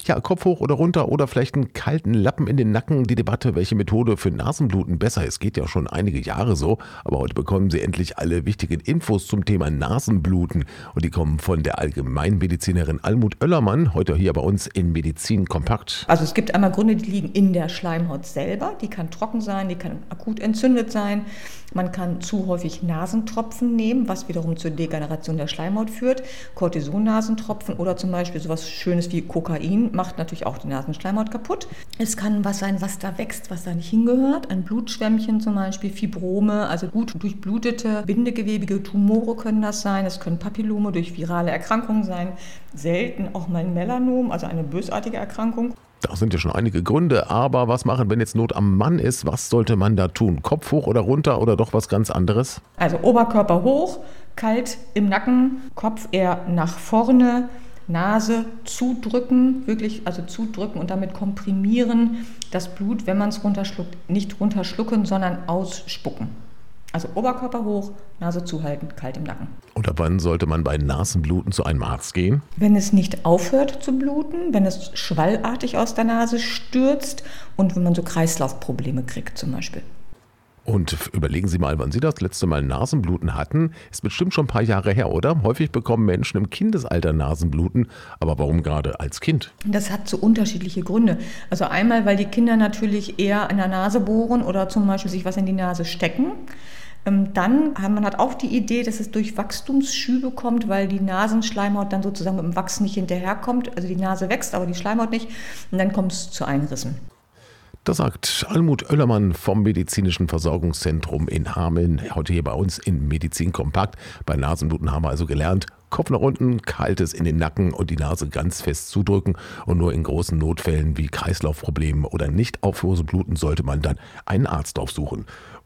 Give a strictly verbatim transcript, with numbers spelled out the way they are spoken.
Ja, Kopf hoch oder runter oder vielleicht einen kalten Lappen in den Nacken. Die Debatte, welche Methode für Nasenbluten besser ist, geht ja schon einige Jahre so. Aber heute bekommen Sie endlich alle wichtigen Infos zum Thema Nasenbluten. Und die kommen von der Allgemeinmedizinerin Almut Oellermann, heute hier bei uns in Medizin Kompakt. Also es gibt einmal Gründe, die liegen in der Schleimhaut selber. Die kann trocken sein, die kann akut entzündet sein. Man kann zu häufig Nasentropfen nehmen, was wiederum zur Degeneration der Schleimhaut führt. Cortison-Nasentropfen oder zum Beispiel sowas Schönes wie Kokain macht natürlich auch die Nasenschleimhaut kaputt. Es kann was sein, was da wächst, was da nicht hingehört. Ein Blutschwämmchen zum Beispiel, Fibrome, also gut durchblutete, bindegewebige Tumore können das sein. Es können Papillome durch virale Erkrankungen sein. Selten auch mal ein Melanom, also eine bösartige Erkrankung. Da sind ja schon einige Gründe, aber was machen, wenn jetzt Not am Mann ist? Was sollte man da tun? Kopf hoch oder runter oder doch was ganz anderes? Also Oberkörper hoch, kalt im Nacken, Kopf eher nach vorne, Nase zudrücken, wirklich also zudrücken und damit komprimieren das Blut, wenn man es runterschluckt, nicht runterschlucken, sondern ausspucken. Also Oberkörper hoch, Nase zuhalten, kalt im Nacken. Und ab wann sollte man bei Nasenbluten zu einem Arzt gehen? Wenn es nicht aufhört zu bluten, wenn es schwallartig aus der Nase stürzt und wenn man so Kreislaufprobleme kriegt zum Beispiel. Und überlegen Sie mal, wann Sie das letzte Mal Nasenbluten hatten. Ist bestimmt schon ein paar Jahre her, oder? Häufig bekommen Menschen im Kindesalter Nasenbluten. Aber warum gerade als Kind? Das hat so unterschiedliche Gründe. Also einmal, weil die Kinder natürlich eher in der Nase bohren oder zum Beispiel sich was in die Nase stecken. Dann hat man hat auch die Idee, dass es durch Wachstumsschübe kommt, weil die Nasenschleimhaut dann sozusagen mit dem Wachsen nicht hinterherkommt. Also die Nase wächst, aber die Schleimhaut nicht. Und dann kommt es zu Einrissen. Das sagt Almut Oellermann vom Medizinischen Versorgungszentrum in Hameln. Heute hier bei uns in Medizin Kompakt. Bei Nasenbluten haben wir also gelernt, Kopf nach unten, kaltes in den Nacken und die Nase ganz fest zudrücken. Und nur in großen Notfällen wie Kreislaufproblemen oder Nicht-Aufhörsbluten sollte man dann einen Arzt aufsuchen.